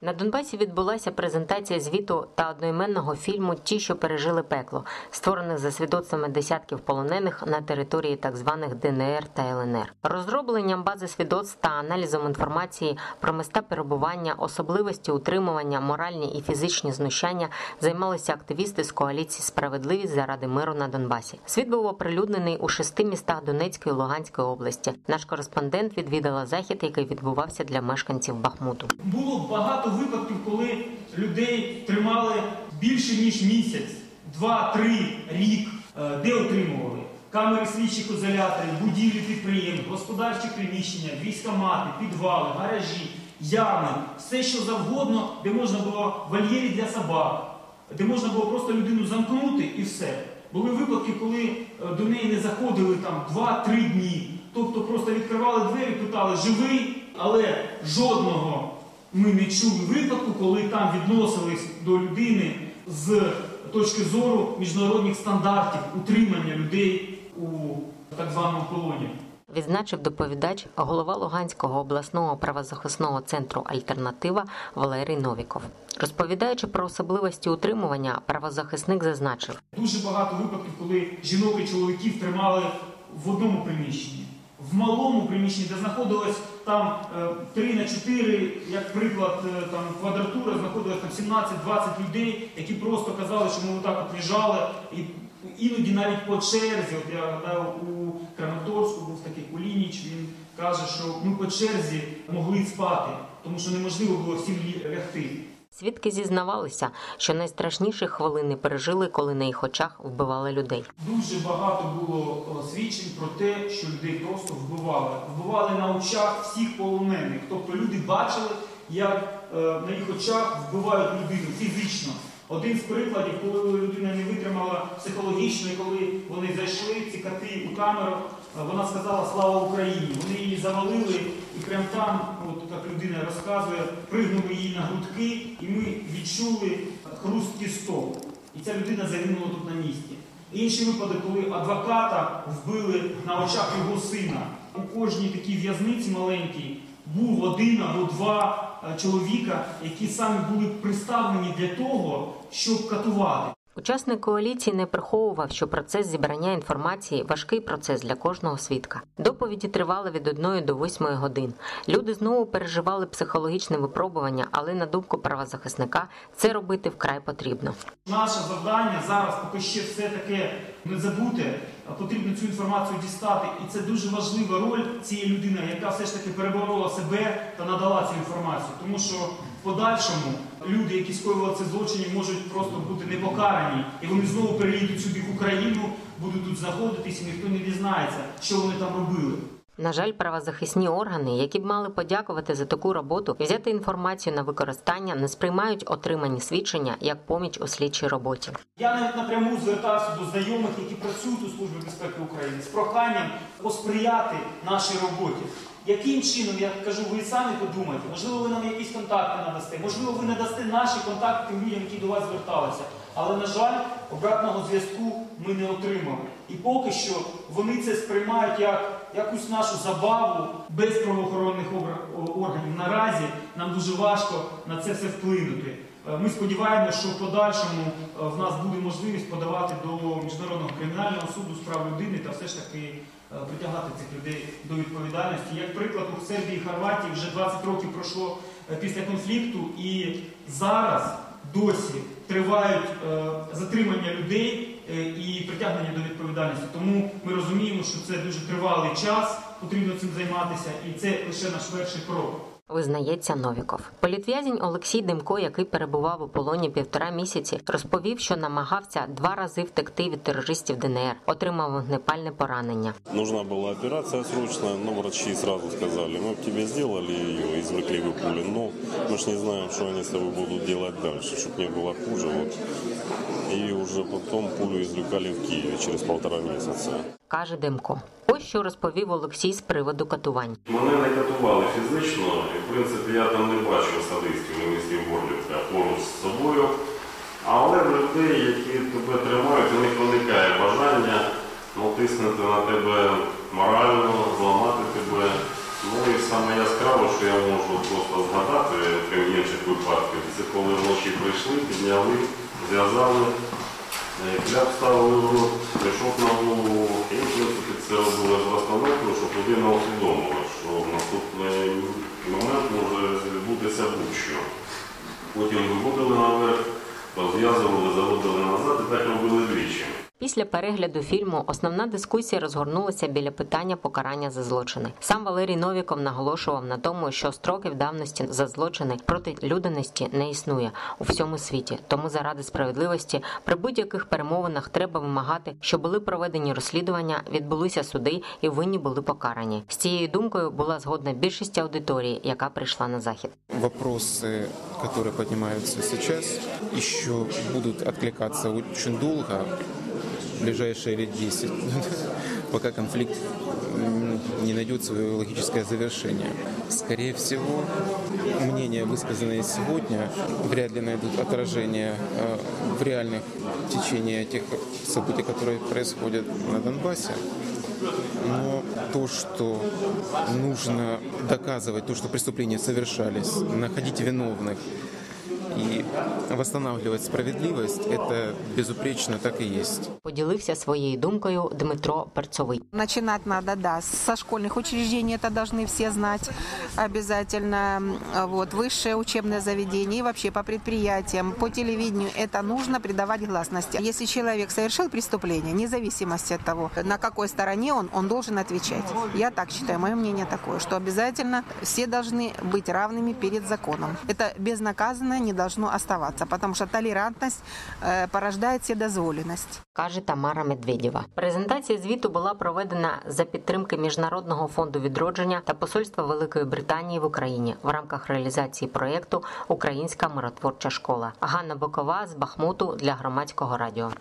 На Донбасі відбулася презентація звіту та одноіменного фільму «Ті, що пережили пекло», створених за свідоцтвами десятків полонених на території так званих ДНР та ЛНР. Розробленням бази свідоцтв та аналізом інформації про місця перебування, особливості утримування, моральні і фізичні знущання займалися активісти з коаліції «Справедливість заради миру на Донбасі». Звіт був оприлюднений у 6 містах Донецької і Луганської області. Наш кореспондент відвідала захід, який відбувався для мешканців Бахмуту. Було багато випадків, коли людей тримали більше ніж місяць, 2-3, рік, де отримували. Камери слідчих ізоляторів, будівлі підприємств, господарчі приміщення, військкомати, підвали, гаражі, ями, все що завгодно, де можна було вольєрі для собак, де можна було просто людину замкнути і все. Були випадки, коли до неї не заходили там 2-3 дні. Тобто просто відкривали двері, питали, живий, але жодного ми не чули випадку, коли там відносились до людини з точки зору міжнародних стандартів утримання людей у так званому полоні. Відзначив доповідач, голова Луганського обласного правозахисного центру «Альтернатива» Валерій Новіков. Розповідаючи про особливості утримування, правозахисник зазначив. Дуже багато випадків, коли жінок і чоловіків тримали в одному приміщенні. В малому приміщенні, де знаходилось там 3х4, як приклад, там квадратура, знаходилось там 17-20 людей, які просто казали, що ми отак от лежали, і іноді навіть по черзі, от я гадаю, у Краматорську був такий Кулініч, він каже, що ми по черзі могли спати, тому що неможливо було всім лягти. Свідки зізнавалися, що найстрашніші хвилини пережили, коли на їх очах вбивали людей. Дуже багато було свідчень про те, що людей просто вбивали. Вбивали на очах всіх полонених. Тобто люди бачили, як на їх очах вбивають людину фізично. Один з прикладів, коли людина не витримала психологічно, і коли вони зайшли, ці коти, у камеру, вона сказала «Слава Україні!». Вони її завалили і прямо там, от як людина розказує, пригнули її на грудки, і ми відчули хруст кісток. І ця людина загинула тут на місці. Інший випадок, коли адвоката вбили на очах його сина. У кожній такій в'язниці маленькій був 1 або 2 чоловіка, які самі були приставлені для того, щоб катувати. Учасник коаліції не приховував, що процес зібрання інформації – важкий процес для кожного свідка. Доповіді тривали від 1 до 8 годин. Люди знову переживали психологічне випробування, але, на думку правозахисника, це робити вкрай потрібно. Наше завдання зараз, поки ще все таке не забути, потрібно цю інформацію дістати. І це дуже важлива роль цієї людини, яка все ж таки переборола себе та надала цю інформацію. Тому що в подальшому люди, які скоювали ці злочини, можуть просто бути непокарані. І вони знову переїдуть сюди в Україну, будуть тут знаходитись, і ніхто не дізнається, що вони там робили. На жаль, правозахисні органи, які б мали подякувати за таку роботу і взяти інформацію на використання, не сприймають отримані свідчення як поміч у слідчій роботі. Я навіть напряму звертався до знайомих, які працюють у Службі безпеки України, з проханням посприяти нашій роботі. Яким чином, я кажу, ви самі подумайте, можливо, ви нам якісь контакти надасте, можливо, ви надасте наші контакти тим людям, які до вас зверталися. Але, на жаль, обратного зв'язку ми не отримали. І поки що вони це сприймають як якусь нашу забаву без правоохоронних органів. Наразі нам дуже важко на це все вплинути. Ми сподіваємося, що в подальшому в нас буде можливість подавати до Міжнародного кримінального суду з прав людини та все ж таки притягати цих людей до відповідальності. Як приклад, у Сербії і Хорватії вже 20 років пройшло після конфлікту, і зараз досі тривають затримання людей і притягнення до відповідальності. Тому ми розуміємо, що це дуже тривалий час, потрібно цим займатися, і це лише наш перший крок. Визнається Новіков. Політв'язень Олексій Демко, який перебував у полоні 1,5 місяці, розповів, що намагався 2 рази втекти від терористів ДНР, отримав вогнепальне поранення. Нужна була операція срочна, но врачи сразу сказали, ми б тебе зробили її, извлекли би пулю, но ми ж не знаємо, що вони з тобою будуть робити далі, щоб не було хуже. І вже потім пулю извлекали в Києві через 1,5 місяця. Каже Демко. Ось що розповів Олексій з приводу катувань. Мене не катували фізично, і в принципі я там не бачив садистів, не міських Горлівка поруч з собою. Але в людей, які тебе тримають, у них виникає бажання натиснути на тебе морально, зламати тебе. Ну і саме яскраво, що я можу просто згадати, крім інших випадків, це коли вночі прийшли, підняли, зв'язали, кляп ставили в рот, прийшов на голову, і в принципі це робили з розстановкою, щоб людина усвідомила, що в наступний момент може відбутися будь-що. Потім виводили наверх, розв'язували, заводили назад і так робили двічі. Після перегляду фільму основна дискусія розгорнулася біля питання покарання за злочини. Сам Валерій Новіков наголошував на тому, що строків давності за злочини проти людяності не існує у всьому світі. Тому заради справедливості при будь-яких перемовинах треба вимагати, щоб були проведені розслідування, відбулися суди і винні були покарані. З цією думкою була згодна більшість аудиторії, яка прийшла на захід. Вопросы, которые поднимаются сейчас, еще будут откликаться очень долго, в ближайшие лет 10, пока конфликт не найдет свое логическое завершение. Скорее всего, мнения, высказанные сегодня, вряд ли найдут отражение в реальных течении тех событий, которые происходят на Донбассе. Но то, что нужно доказывать, то, что преступления совершались, находить виновных и восстанавливать справедливость, это безупречно так и есть. Поділився своєю думкою Дмитро Перцовий. Начинать надо, да, со школьных учреждений, это должны все знать обязательно. Вот, высшее учебное заведение и вообще по предприятиям, по телевидению это нужно придавать гласности. Если человек совершил преступление, вне зависимости от того, на какой стороне он должен отвечать. Я так считаю, мое мнение такое, что обязательно все должны быть равными перед законом. Это безнаказанно не должно оставаться, потому что толерантность порождает вседозволенность. Каже Тамара Медведєва. Презентація звіту була проведена за підтримки Міжнародного фонду відродження та Посольства Великої Британії в Україні в рамках реалізації проєкту «Українська миротворча школа». Ганна Бокова з Бахмуту для Громадського радіо.